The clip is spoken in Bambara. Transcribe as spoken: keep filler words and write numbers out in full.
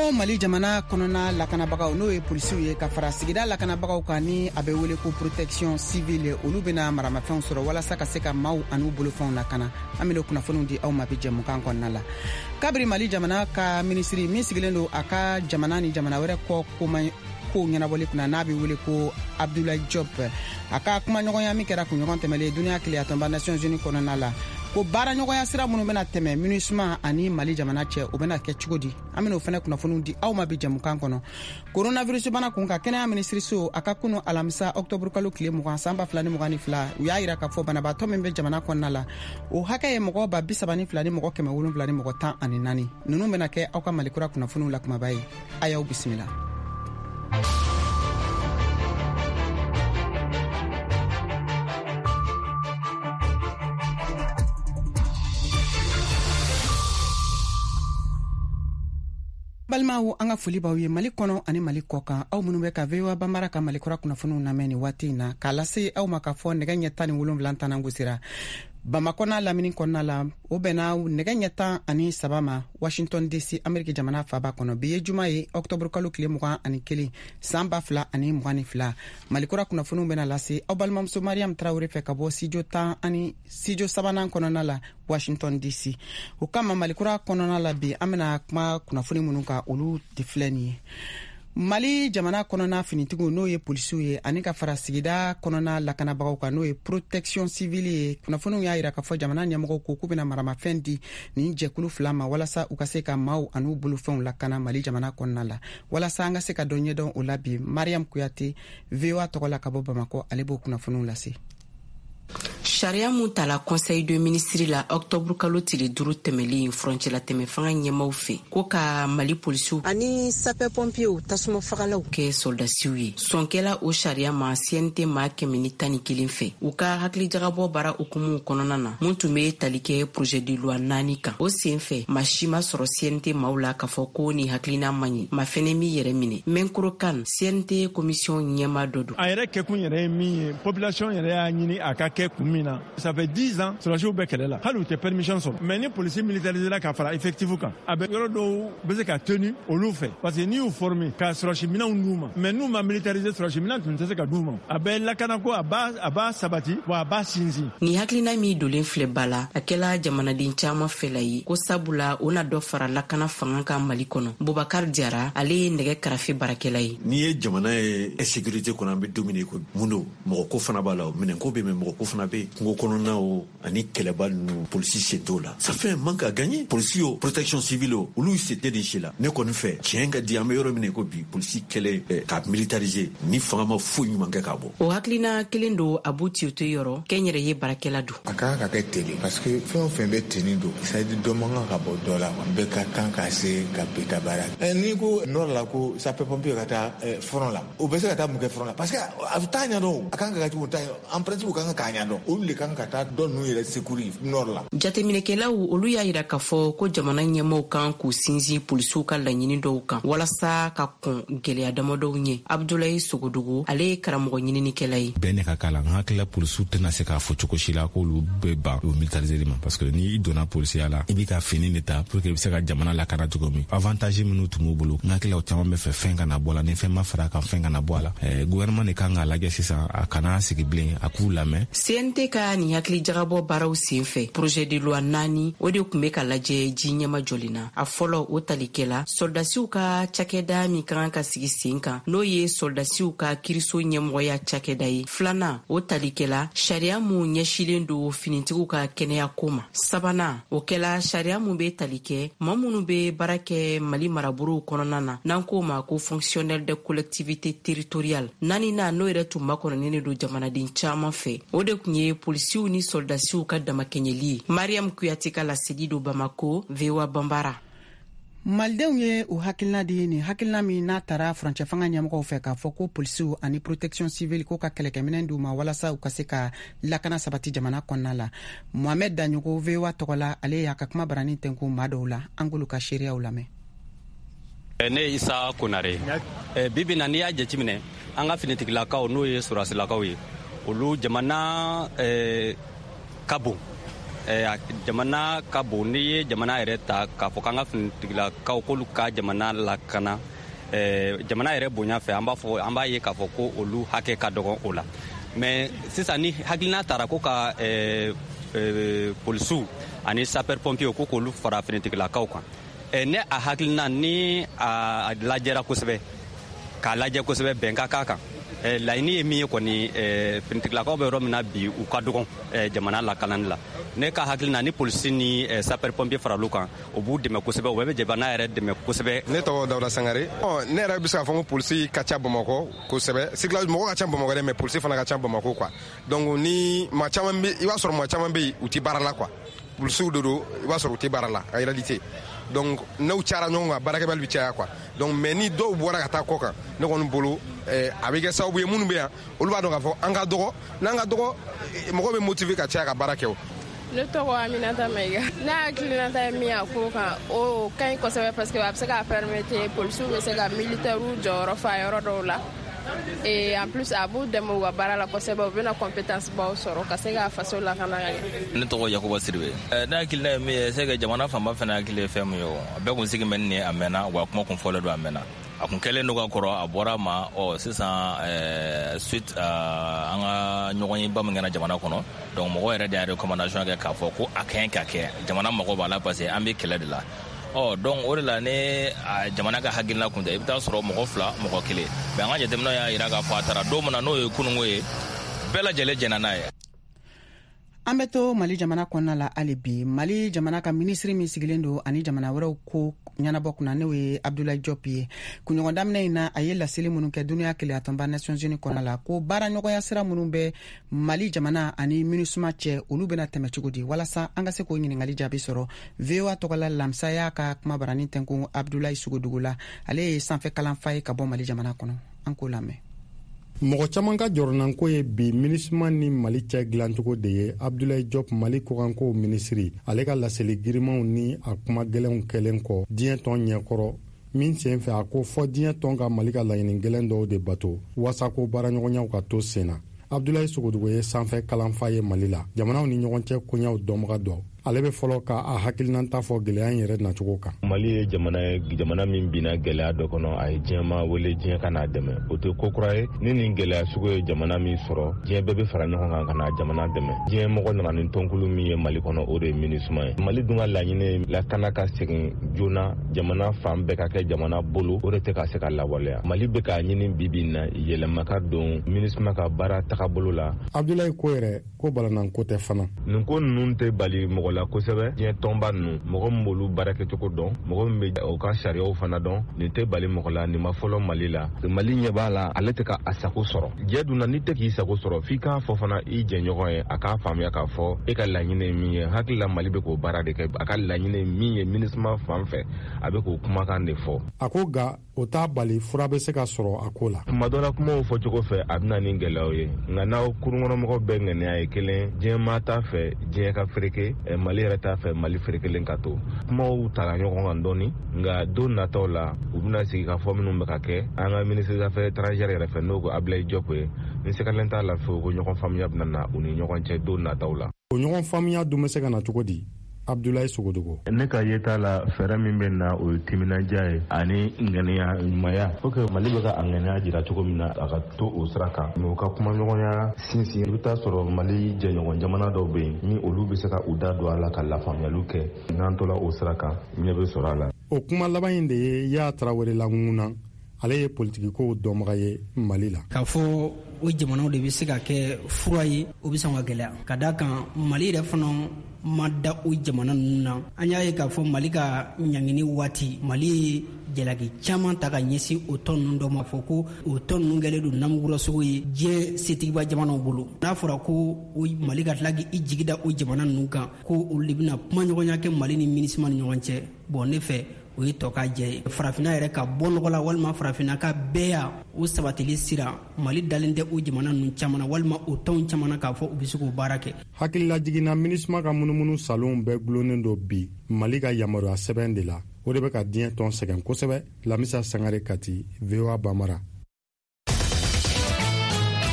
anw Mali jamana kɔnɔna lakanabagaw n'o ye polisiw ye ka fara sigida lakanabagaw kan ni a bɛ wele ko protection civile olu bɛna maramafɛnw sɔrɔ walasa ka se ka maaw an'u bolofɛnw lakana an bɛna kunnafoniw di aw ma bi jɛmukan kɔnɔna la kabiri Mali jamana ka minisiri min sigilen don a ka jamana ni jamana wɛrɛ kɔ koman ko ɲɛnabɔli kunna n'a bɛ wele ko Abdoulaye Diop a ka kumaɲɔgɔnya min kɛra kunɲɔgɔn tɛmɛlen duniya keleyatonba Nations Unies kɔnɔna la ko baara ɲɔgɔnya sira minnu bɛna tɛmɛ MINUSMA ani Mali jamana cɛ o bɛna kɛ cogo di an bɛna o fana kunnafoniw di aw ma bi jɛmukan kɔnɔ coronavirus bana kun ka kɛnɛya minisiriso a ka kunu alamisa octobre kalo tile mugan san ba fila ni mugan ni fila u y'a yira k'a fɔ banabaatɔ min bɛ jamana kɔnɔna la o hakɛ ye mɔgɔ ba bi saba ni fila ni mɔgɔ kɛmɛ wolonwula ni mɔgɔ tan ani naani ninnu bɛna kɛ aw ka Mali kura kunnafoniw la kumaba ye a y'aw bisimila. Balimaw an ka foli b'aw ye Mali kɔnɔ ani Mali kɔ kan aw minnu bɛ ka V O A Banbara ka Mali kura kunnafoniw lamɛn ni waati in na k'a lase aw ma k'a fɔ nɛgɛ ɲɛ tan ni wolonwula tannan gosira Bamako n'a lamini kɔnɔna la o bɛnna nɛgɛ ɲɛ tan ani saba ma Washington D C Ameriki jamana faaba kɔnɔ bi ye juma ye octobre kalo tile mugan ani kelen san ba fila ani mugan ni fila Mali kura kunnafoniw bɛna lase aw balimamuso Mariam Traore fɛ ka bɔ studio tan ani studio sabanan kɔnɔna la Washington D C o kama Mali kura kɔnɔna la bi an bɛna kuma kunnafoni minnu kan olu de filɛ nin ye Mali jamana kɔnɔna finitigiw n'o ye polisiw ye ani ka fara sigida kɔnɔna lakanabagaw kan n'o ye protection civile ye kunnafoniw y'a yira k'a fɔ jamana ɲɛmɔgɔw ko k'u bɛna maramafɛn di nin jɛkulu fila ma walasa u ka se ka maaw an'u bolofɛnw lakana Mali jamana kɔnɔna la walasa an ka se ka dɔ ɲɛdɔn o la bi Mariam Kuyate V O A tɔgɔ la ka bɔ Bamako ale b'o kunnafoniw lase. Charia mun tala Conseil de ministre la octobre kalo tile duru tɛmɛlen frontière la tɛmɛ fanga ɲɛmaw fɛ ko ka Mali polisiw ani sapeur pompiers tasuma fagalaw kɛ soldasiw ye sɔnkɛla o charia ma C N T ma kɛmɛ ni tan ni kelen fɛ u ka hakili jagabɔ bara hukumu kɔnɔna na mun tun bɛ tali kɛ projet de loi naani kan o sen fɛ maa si ma sɔrɔ C N T maaw la k'a fɔ ko ni hakilina man ɲi ma fɛnɛ mi yɛrɛ minɛ Menkoro Kane C N T commission ɲɛma dɔ don a yɛrɛ kɛkun yɛrɛ ye min ye population yɛrɛ y'a ɲini a ka kɛ kun min na ça fait dix ans sɔrɔsiw bɛ kɛlɛ la hali u tɛ permission sɔrɔ mais ni polisi militarisé la ka fara effectif kan a bɛ yɔrɔ dɔw bɛ se ka tenu olu fɛ parce que n'i y'u former ka sɔrɔsi minɛnw d'u ma mais n'u ma militarisé sɔrɔsi minɛn tun tɛ se ka d'u ma a bɛ lakana ko a b'a a b'a sabati wa a b'a sinsin. Ni hakilina min dolen filɛ ba la a kɛla jamanaden caman fɛla ye ko sabula o na dɔ fara lakana fanga kan Mali kɔnɔ Bubakar Diarra ale ye nɛgɛ karafe barakɛla ye. N'i ye jamana ye insécurité kɔnɔ an bɛ dominer ko mun do mɔgɔ ko fana b'a la minɛn ko bɛ mɔgɔ ko fana bɛ kungo kɔnɔna o ani kɛlɛba ninnu polisi sen t'o la ça fait un manque à gagner polisi o protection civile o olu sete de si la ne kɔni fɛ tiɲɛ ka di an bɛ yɔrɔ min ko bi polisi kɛlɛ eh, ka militariser ni fanga ma foyi ɲuman kɛ k'a bɔ. O hakilina kelen do Abu Tioto yɔrɔ kɛnyɛrɛ ye barakɛla do a kan ka kɛ teli parce que fɛn o fɛn bɛ teni do c'est à dire dɔ man kan ka bɔ dɔ la bɛɛ ka kan ka se ka bɛɛ ta baara ɛ n'i ko nord la ko sapeur pompier ka taa eh, front la o bɛ se ka taa mun kɛ front la parce que a bɛ taa ɲɛdɔn a kan ka kɛ cogo ta en principe kan ka k'a ɲɛdɔn olu de kan ka taa dɔ ninnu yɛrɛ sécurité nord la. Jateminɛkɛlaw olu y'a yira k'a fɔ ko jamana ɲɛmɔgɔw kan k'u sinsin polisiw ka laɲini dɔw kan walasa ka kɔn gɛlɛya damadɔw ɲɛ Abdoulaye Sogodogo ale ye karamɔgɔ ɲininikɛla ye. Bɛɛ ne ka kala n hakilila polisiw tɛna se k'a fɔ cogo si la k'olu bɛ ban o militarisé ma parce que n'i donna polisiya la i b'i ka fini de ta pour que i bɛ se ka jamana lakana cogo min avantage minnu tun b'u bolo n hakilila o caman bɛ fɛ fɛn kana bɔ a la ni fɛn ma fara kan fɛn kana bɔ a la eh, gouvernement de kan k'a lajɛ sisan a kana sigi bilen a k'u lamɛn. C N T ka nin hakili jagabɔ baaraw sen fɛ projet de loi naani o de tun bɛ ka lajɛ ji ɲɛma jɔlen na a fɔlɔ o talikɛla soldasiw ka cakɛda min kan ka sigi sen kan n'o ye soldasiw ka kiriso ɲɛmɔgɔya cakɛda ye filanan o talikɛla sariya mun ɲɛsilen do finitigiw ka kɛnɛya ko ma sabanan o kɛla sariya mun bɛ tali kɛ maa minnu bɛ baara kɛ Mali marabolow kɔnɔna na n'an k'o ma ko fonctionnaire de collectivité territoriale naaninan n'o yɛrɛ tun makɔnɔnen do jamanaden caman fɛ o de tun ye polisiw ni soldasiw ka damakɛɲɛli ye. Mariam Kuyate ka lasedi do Bamako V O A Banbara. Malidenw ye u hakilina di ni hakilina min n'a taara furancɛ fanga ɲɛmɔgɔw fɛ k'a fɔ ko polisiw ani protection civile ko ka kɛlɛkɛminɛn d'u ma walasa u ka se ka lakana sabati jamana kɔnɔna la. Mohamed Daɲogo V O A tɔgɔ la ale y'a ka kuma barani tɛnku maa dɔw la an k'olu ka seereyaw lamɛn. Ne Isa Konare bibi na n'i y'a jateminɛ an ka finitigilakaw n'o ye sɔrasilakaw ye olu jamana ka bon jamana ka bon ni ye jamana yɛrɛ ta k'a fɔ k'an ka finitigilakaw k'olu ka jamana lakana jamana yɛrɛ bonya fɛ an b'a fɔ an b'a ye k'a fɔ ko olu hakɛ ka dɔgɔn o la mais sisan ni hakilina taara ko ka polisiw ani sapeur pompier ko k'olu fara finitigilakaw kan ne a hakilina ni a lajɛra kosɛbɛ k'a lajɛ kosɛbɛ bɛn ka k'a kan laɲini ye min ye kɔni finitigilakaw bɛ yɔrɔ min na bi u ka dɔgɔn jamana lakanani la ne ka hakilina ni polisi ni sapeur pompier faral'u kan o b'u dɛmɛ kosɛbɛ o bɛ jamana yɛrɛ dɛmɛ kosɛbɛ. Ne tɔgɔ Dawuda Sangare. Ne yɛrɛ bɛ se k'a fɔ ko polisi ka ca Bamakɔ kosɛbɛ circulation mɔgɔ ka ca Bamakɔ dɛ mais polisi fana ka ca Bamakɔ quoi donc ni maa caman bɛ i b'a sɔrɔ maa caman bɛ yen u tɛ baara la quoi polisiw de don i b'a sɔrɔ u tɛ baara la en réalité donc n'aw cayara ɲɔgɔn kan baarakɛbali bɛ caya quoi donc mais ni dɔw bɔra ka taa kɔ kan ne kɔni bolo a bɛ kɛ sababu ye minnu bɛ yan olu b'a dɔn k'a fɔ an ka dɔgɔ n'an ka dɔgɔ mɔgɔ bɛ motiver ka caya ka baara kɛ o. Ne tɔgɔ Aminata Mayiga. Ne hakilinata ye min ye a ko kan o ka ɲi kosɛbɛ parce que a bɛ se k'a permettre polisiw bɛ se ka militaires jɔyɔrɔ fa yɔrɔ dɔw la et en plus a b'u dɛmɛ u ka baara la kosɛbɛ u bɛna compétence baw sɔrɔ ka se ka faso lakana ka ɲɛ. Ne tɔgɔ Yakuba Siribe. Ne hakilina ye min ye c'est que jamana fanba fana hakili ye fɛn min ye o a bɛɛ kun sigi mɛ nin ye a mɛnna wa kuma kun fɔlen don a mɛnna. A kun kɛlen don ka kɔrɔ a bɔra ma ɔ sisan suite an ka ɲɔgɔn ye ba min kɛra jamana kɔnɔ donc mɔgɔ yɛrɛ de y'a recommandation kɛ k'a fɔ ko a ka ɲi ka kɛ jamana mago b'a la parce que an bɛ kɛlɛ de la ɔ donc o de la ne jamana ka hakilina kun tɛ i bɛ taa sɔrɔ mɔgɔ fila mɔgɔ kelen mais an ka jateminɛw y'a jira k'a fɔ a taara don min na n'o ye kununko ye bɛɛ lajɛlen jɛnna n'a ye. An bɛ to Mali jamana kɔnɔna la hali bi Mali jamana ka minisiri min sigilen don ani jamana wɛrɛw ko ɲɛnabɔ kunna n'o ye Abdoulaye Diop ye kunɲɔgɔn daminɛ in na a ye laseli minnu kɛ duniya keleya tɔnba Nations Unies kɔnɔna la ko baara ɲɔgɔnya sira minnu bɛ Mali jamana ani MINUSMA cɛ olu bɛna tɛmɛ cogo di walasa an ka se k'o ɲininkali jaabi sɔrɔ V O A tɔgɔla Lamsa y'a ka kuma barani tɛnku Abdoulaye Sugodogo la ale ye sanfɛ kalanfa ye ka bɔ Mali jamana kɔnɔ an k'o lamɛn. Mɔgɔ caman ka jɔrɔnanko ye bi MINUSMA ni Mali cɛ dilancogo de ye Abdoulaye Diop Mali kɔkanko minisiri ale ka laseli girimanw ni a kuma gɛlɛnw kɛlen kɔ diɲɛ tɔn ɲɛkɔrɔ min sen fɛ a ko fɔ diɲɛ tɔn ka Mali ka laɲini gɛlɛn dɔw de bato wasa ko baaraɲɔgɔnyaw ka to sen na. Abdoulaye Sugodogo ye sanfɛ kalanfa ye Mali la jamanaw ni ɲɔgɔn cɛ koɲɛw dɔnbaga dɔ ale bɛ fɔlɔ ka a hakilinata fɔ gɛlɛya in yɛrɛ nacogo kan. Mali ye jamana ye jamana min binna gɛlɛya dɔ kɔnɔ a ye diɲɛma wele diɲɛ ka n'a dɛmɛ o tɛ ko kura ye ni nin gɛlɛya sugu ye jamana min sɔrɔ diɲɛ bɛɛ bɛ fara ɲɔgɔn kan ka na jamana dɛmɛ diɲɛ mɔgɔ nana ni tɔnkulu min ye Mali kɔnɔ o de ye MINUSMA ye. Mali dun ka laɲini lakana ka segin joona jamana fan bɛɛ ka kɛ jamana bolo o de tɛ ka se ka lawaleya. Mali bɛ k'a ɲini bi bi in na yɛlɛma ka don MINUSMA ka baara tagabolo la. Abdoulaye ko yɛrɛ ko balanan ko tɛ fana. Nin ko ninnu tɛ bali mɔgɔ la kosɛbɛ diɲɛ tɔnba ninnu mɔgɔ min b'olu baarakɛcogo dɔn mɔgɔ min bɛ o ka sariyaw fana dɔn nin tɛ bali mɔgɔ la nin ma fɔlɔ Mali la Mali ɲɛ b'a la ale tɛ ka a sago sɔrɔ diɲɛ dun na n'i tɛ k'i sago sɔrɔ f'i k'a fɔ fana i jɛɲɔgɔn ye a k'a faamuya k'a fɔ e ka laɲini ye min ye hakili la Mali bɛ k'o baara de kɛ a ka laɲini ye min ye MINUSMA fan fɛ a bɛ k'o kumakan de fɔ. A ko nka o t'a bali fura bɛ se ka sɔrɔ a ko la. Tuma dɔ la kumaw fɔcogo fɛ a bɛna ni gɛlɛyaw ye nka n'aw kurungɔnɔmɔgɔ bɛɛ ŋaniya ye kelen diɲɛ maa t'a fɛ diɲɛ ka fereke Mali yɛrɛ t'a fɛ Mali ferekelen ka to kumaw tara ɲɔgɔn kan dɔɔni nka don nataw la u bɛna sigi ka fɔ minnu bɛ ka kɛ an ka ministre des affaires étrangères yɛrɛ fɛ n'o ko Abdoulaye Diop ye ni sekalen t'a la fɛ ko ɲɔgɔn faamuya bɛna na u ni ɲɔgɔn cɛ don nataw la. O ɲɔgɔn faamuya dun bɛ se ka na cogo di? Abdoulaye Sugodogo. Ne ka yeta la fɛɛrɛ min bɛ na o ye timinadiya ye ani ŋaniya ɲumanya pour que Mali bɛ ka a ŋaniya jira cogo min na a ka to o sira kan mais u ka kuma ɲɔgɔnya sinsin i bɛ taa sɔrɔ Mali jɛɲɔgɔn jamana dɔw bɛ yen ni olu bɛ se ka u da don a la ka lafaamuyaliw kɛ n'an tola o sira kan ɲɛ bɛ sɔrɔ a la. O kuma laban in de ye Yaya Tarawele laŋuna ale ye politikikow dɔnbaga ye Mali la. K'a fɔ o jamanaw de bɛ se ka kɛ fura ye o bɛ sɔn ka gɛlɛya ka d'a kan Mali yɛrɛ fana ma da o jamana ninnu na an y'a ye k'a fɔ Mali ka ɲangini waati Mali ye jalaki caman ta ka ɲɛsin o tɔn ninnu dɔ ma fɔ ko o tɔn ninnu kɛlen don namugurasogo ye diɲɛ setigiba jamanaw bolo n'a fɔra ko Mali ka tila k'i jigi da o jamana ninnu kan ko olu de bɛna kuma ɲɔgɔnya kɛ Mali ni MINUSMA ni ɲɔgɔn cɛ bon ne fɛ o ye tɔ ka jɛ ye farafinna yɛrɛ ka bɔ nɔgɔ la walima farafinna ka bɛɛ ya o sabatili sira Mali dalen tɛ o jamana ninnu caman na walima o tɔnw caman na k'a fɔ u bɛ se k'o baara kɛ. Hakililajiginna MINUSMA ka munumunu salonw bɛɛ gulonnen don bi Mali ka yamaruya sɛbɛn de la o de bɛ ka diɲɛ tɔn sɛgɛn kosɛbɛ. Lamisa Sangare Kati, V O A Bamara.